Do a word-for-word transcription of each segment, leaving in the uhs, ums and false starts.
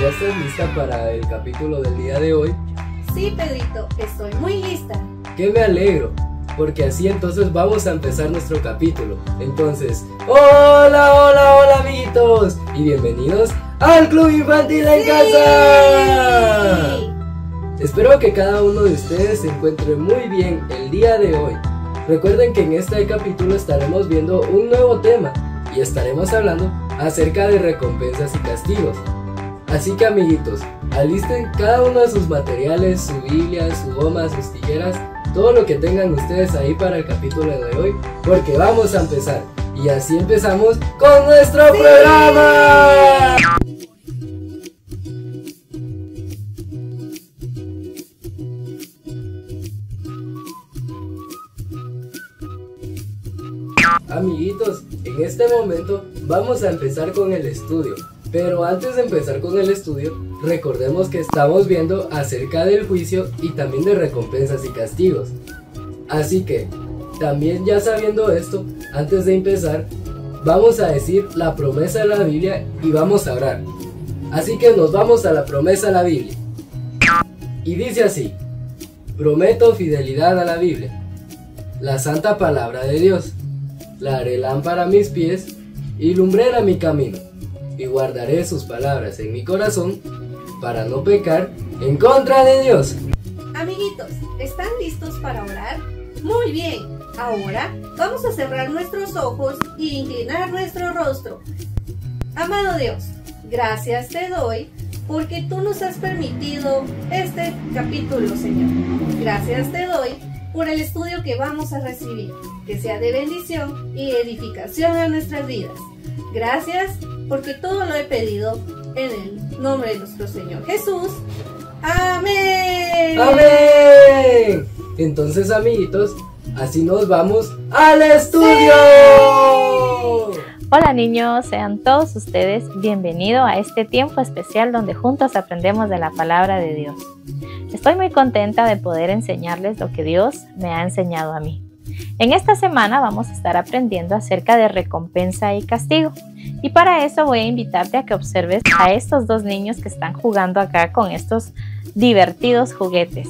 ¿ya estás lista para el capítulo del día de hoy? Sí, Pedrito, estoy muy lista. ¡Qué me alegro! Porque así entonces vamos a empezar nuestro capítulo. Entonces, ¡hola, hola, hola, amiguitos! Y bienvenidos al Club Infantil en ¡Sí! Casa. Espero que cada uno de ustedes se encuentre muy bien el día de hoy. Recuerden que en este capítulo estaremos viendo un nuevo tema y estaremos hablando acerca de recompensas y castigos. Así que, amiguitos, alisten cada uno de sus materiales, su Biblia, su goma, sus tijeras, todo lo que tengan ustedes ahí para el capítulo de hoy, porque vamos a empezar. Y así empezamos con nuestro ¡sí! programa. Amiguitos, en este momento vamos a empezar con el estudio. Pero antes de empezar con el estudio, recordemos que estamos viendo acerca del juicio y también de recompensas y castigos. Así que, también ya sabiendo esto, antes de empezar, vamos a decir la promesa de la Biblia y vamos a orar. Así que nos vamos a la promesa de la Biblia. Y dice así: prometo fidelidad a la Biblia, la santa palabra de Dios. La haré lámpara a mis pies y lumbrera mi camino, y guardaré sus palabras en mi corazón para no pecar en contra de Dios. Amiguitos, ¿están listos para orar? Muy bien, ahora vamos a cerrar nuestros ojos y inclinar nuestro rostro. Amado Dios, gracias te doy porque tú nos has permitido este capítulo, Señor. Gracias te doy por el estudio que vamos a recibir, que sea de bendición y edificación a nuestras vidas. Gracias porque todo lo he pedido en el nombre de nuestro Señor Jesús. ¡Amén! ¡Amén! Entonces, amiguitos, así nos vamos al estudio. ¡Sí! Hola niños, sean todos ustedes bienvenidos a este tiempo especial donde juntos aprendemos de la palabra de Dios. Estoy muy contenta de poder enseñarles lo que Dios me ha enseñado a mí. En esta semana vamos a estar aprendiendo acerca de recompensa y castigo. Y para eso voy a invitarte a que observes a estos dos niños que están jugando acá con estos divertidos juguetes.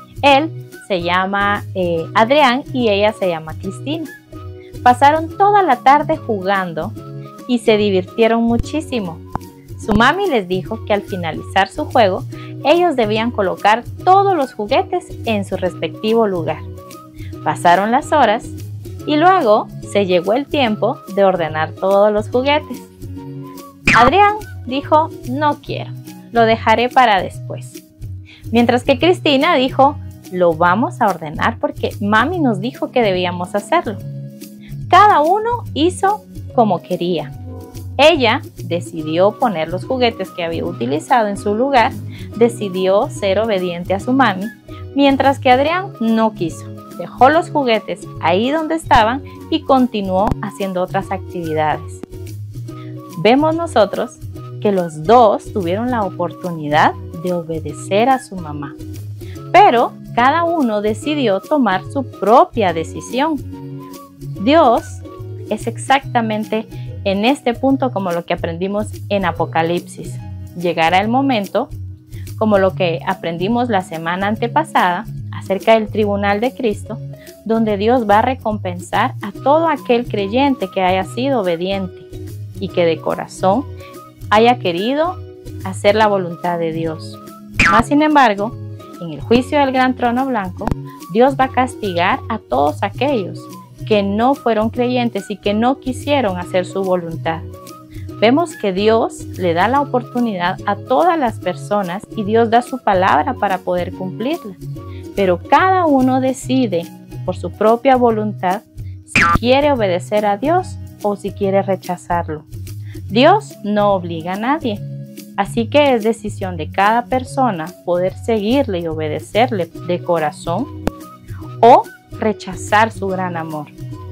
Él se llama eh, Adrián y ella se llama Cristina. Pasaron toda la tarde jugando y se divirtieron muchísimo. Su mami les dijo que al finalizar su juego, ellos debían colocar todos los juguetes en su respectivo lugar. Pasaron las horas y luego se llegó el tiempo de ordenar todos los juguetes. Adrián dijo: no quiero, lo dejaré para después. Mientras que Cristina dijo: lo vamos a ordenar porque mami nos dijo que debíamos hacerlo. Cada uno hizo como quería. Ella decidió poner los juguetes que había utilizado en su lugar, decidió ser obediente a su mami, mientras que Adrián no quiso. Dejó los juguetes ahí donde estaban y continuó haciendo otras actividades. Vemos nosotros que los dos tuvieron la oportunidad de obedecer a su mamá, pero cada uno decidió tomar su propia decisión. Dios es exactamente en este punto como lo que aprendimos en Apocalipsis. Llegará el momento, como lo que aprendimos la semana antepasada, acerca del tribunal de Cristo, donde Dios va a recompensar a todo aquel creyente que haya sido obediente y que de corazón haya querido hacer la voluntad de Dios. Mas, sin embargo, en el juicio del gran trono blanco, Dios va a castigar a todos aquellos que no fueron creyentes y que no quisieron hacer su voluntad. Vemos que Dios le da la oportunidad a todas las personas y Dios da su palabra para poder cumplirla. Pero cada uno decide por su propia voluntad si quiere obedecer a Dios o si quiere rechazarlo. Dios no obliga a nadie, así que es decisión de cada persona poder seguirle y obedecerle de corazón o rechazar su gran amor.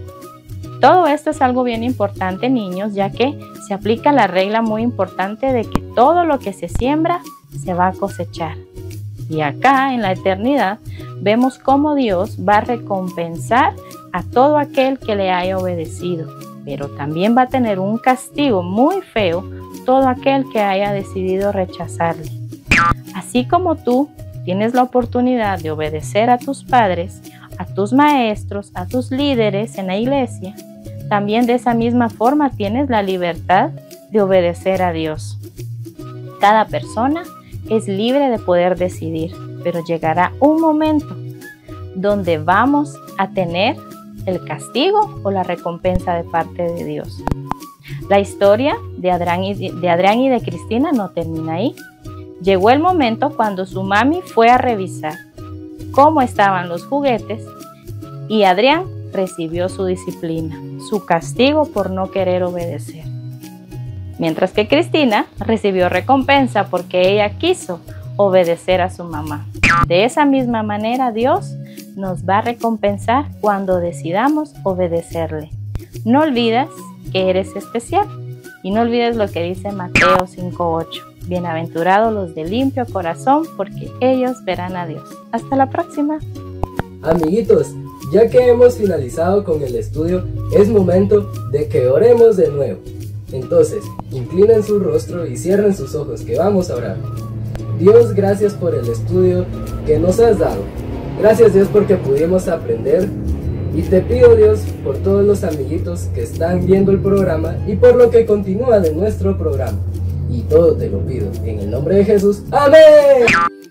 Todo esto es algo bien importante, niños, ya que se aplica la regla muy importante de que todo lo que se siembra se va a cosechar. Y acá en la eternidad vemos cómo Dios va a recompensar a todo aquel que le haya obedecido, pero también va a tener un castigo muy feo todo aquel que haya decidido rechazarle. Así como tú tienes la oportunidad de obedecer a tus padres, a tus maestros, a tus líderes en la iglesia, también de esa misma forma tienes la libertad de obedecer a Dios. Cada persona es libre de poder decidir, pero llegará un momento donde vamos a tener el castigo o la recompensa de parte de Dios. La historia de Adrián y de, de Adrián y de Cristina no termina ahí. Llegó el momento cuando su mami fue a revisar cómo estaban los juguetes y Adrián recibió su disciplina, su castigo por no querer obedecer. Mientras que Cristina recibió recompensa porque ella quiso obedecer a su mamá. De esa misma manera Dios nos va a recompensar cuando decidamos obedecerle. No olvides que eres especial y no olvides lo que dice Mateo cinco ocho. Bienaventurados los de limpio corazón, porque ellos verán a Dios. Hasta la próxima. Amiguitos, ya que hemos finalizado con el estudio, es momento de que oremos de nuevo. Entonces, inclinen su rostro y cierren sus ojos, que vamos a orar. Dios, gracias por el estudio que nos has dado. Gracias, Dios, porque pudimos aprender. Y te pido, Dios, por todos los amiguitos que están viendo el programa y por lo que continúa de nuestro programa. Y todo te lo pido en el nombre de Jesús. ¡Amén!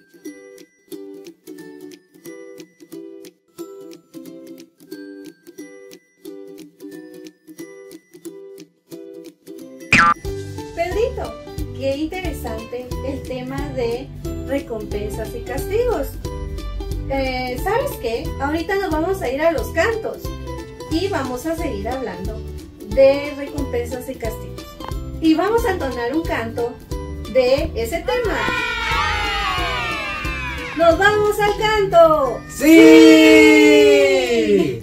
Pedrito, qué interesante el tema de recompensas y castigos. Eh, ¿Sabes qué? Ahorita nos vamos a ir a los cantos y vamos a seguir hablando de recompensas y castigos. Y vamos a entonar un canto de ese tema. ¡Nos vamos al canto! ¡Sí!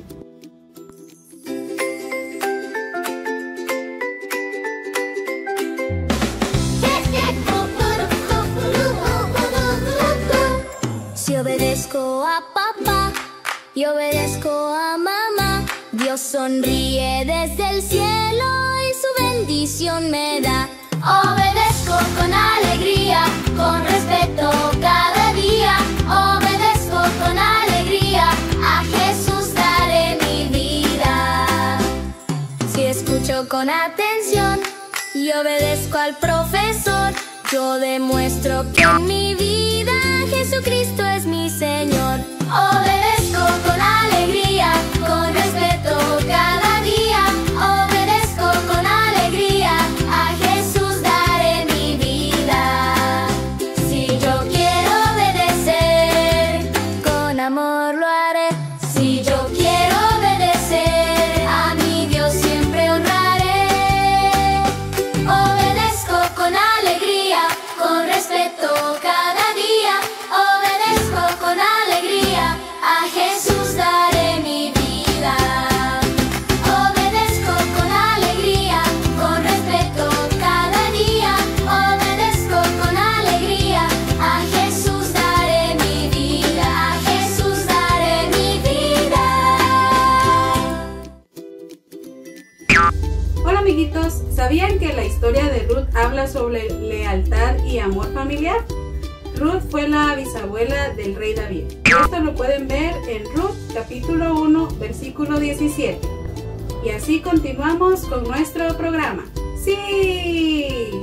Si obedezco a papá y obedezco a mamá, Dios sonríe desde el cielo y su bendición me da. Obedezco con alegría, con respeto cada día. Obedezco con alegría, a Jesús daré mi vida. Si escucho con atención y obedezco al profesor, yo demuestro que en mi vida Jesucristo es mi Señor. Obedezco con alegría, con respeto cada día. Obedezco con alegría, a Jesús daré mi vida. Si yo quiero obedecer, con amor lo haré. Si yo quiero obedecer, a mi Dios siempre honraré. Obedezco con alegría, con respeto cada día. Obedezco con alegría, a Jesús daré mi vida. Obedezco con alegría, con respeto cada día. Obedezco con alegría, a Jesús daré mi vida. A Jesús daré mi vida. Hola amiguitos, ¿sabían que la historia de Ruth habla sobre lealtad y amor familiar? Ruth fue la bisabuela del rey David. Esto lo pueden ver en Ruth capítulo uno versículo diecisiete. Y así continuamos con nuestro programa. ¡Sí!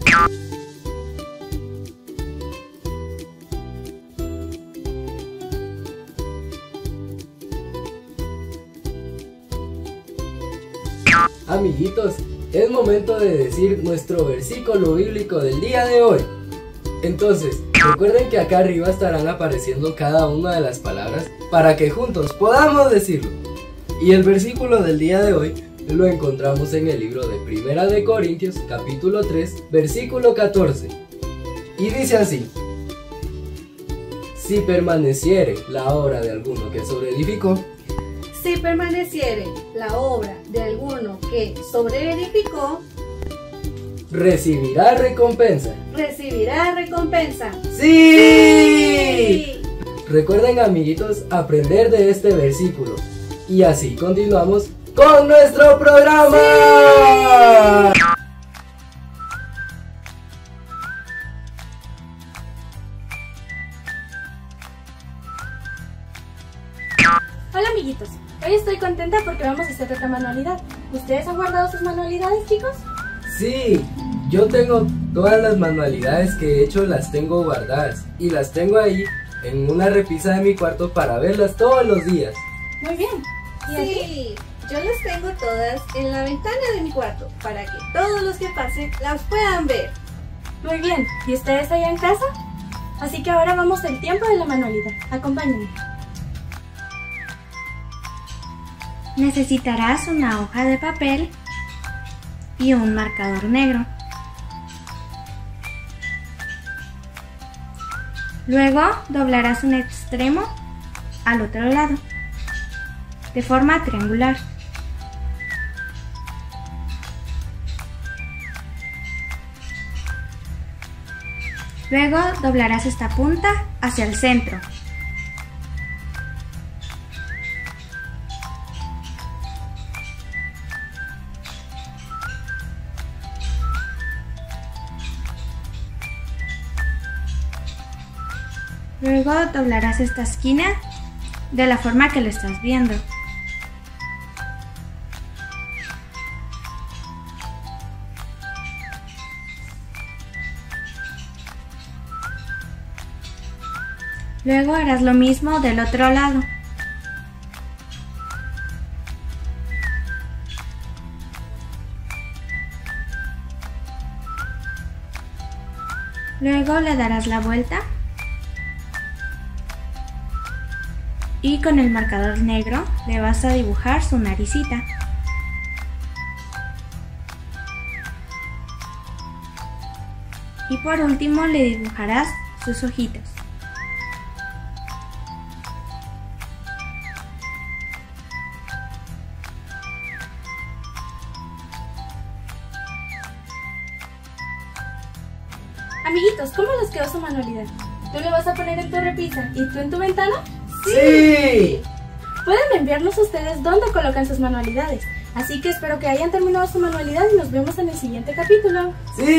Amiguitos, es momento de decir nuestro versículo bíblico del día de hoy. Entonces, recuerden que acá arriba estarán apareciendo cada una de las palabras para que juntos podamos decirlo. Y el versículo del día de hoy lo encontramos en el libro de Primera de Corintios, capítulo tres, versículo catorce. Y dice así: si permaneciere la obra de alguno que sobreedificó, Si permaneciere la obra de alguno que sobreedificó, recibirá recompensa. recibirá recompensa. ¡Sí! Recuerden, amiguitos, aprender de este versículo. Y así continuamos con nuestro programa. contenta porque vamos a hacer otra manualidad. ¿Ustedes han guardado sus manualidades, chicos? Sí, yo tengo todas las manualidades que he hecho, las tengo guardadas y las tengo ahí en una repisa de mi cuarto para verlas todos los días. Muy bien. ¿Y a ti? Sí, yo las tengo todas en la ventana de mi cuarto para que todos los que pasen las puedan ver. Muy bien. ¿Y ustedes allá en casa? Así que ahora vamos al tiempo de la manualidad. Acompáñenme. Necesitarás una hoja de papel y un marcador negro. Luego doblarás un extremo al otro lado, de forma triangular. Luego doblarás esta punta hacia el centro. Luego doblarás esta esquina de la forma que lo estás viendo. Luego harás lo mismo del otro lado. Luego le darás la vuelta y con el marcador negro le vas a dibujar su naricita. Y por último le dibujarás sus ojitos. Amiguitos, ¿cómo les quedó su manualidad? ¿Tú lo vas a poner en tu repisa y tú en tu ventana? ¡Sí! Pueden enviarnos ustedes dónde colocan sus manualidades. Así que espero que hayan terminado su manualidad y nos vemos en el siguiente capítulo.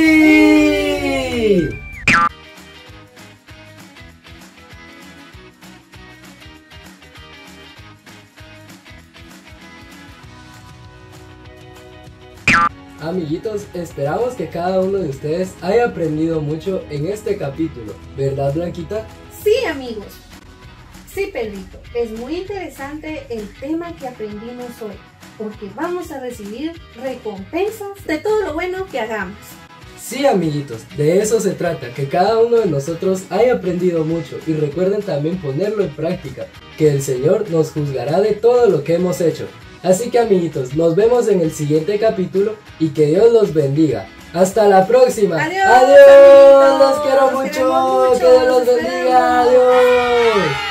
¡Sí! Amiguitos, esperamos que cada uno de ustedes haya aprendido mucho en este capítulo, ¿verdad, Blanquita? Sí, amigos. Sí, Pedrito, es muy interesante el tema que aprendimos hoy, porque vamos a recibir recompensas de todo lo bueno que hagamos. Sí, amiguitos, de eso se trata, que cada uno de nosotros haya aprendido mucho y recuerden también ponerlo en práctica, que el Señor nos juzgará de todo lo que hemos hecho. Así que, amiguitos, nos vemos en el siguiente capítulo y que Dios los bendiga. ¡Hasta la próxima! ¡Adiós! ¡Adiós! Amiguitos, ¡Los quiero los mucho! queremos mucho, ¡Que Dios los los bendiga! esperamos. ¡Adiós!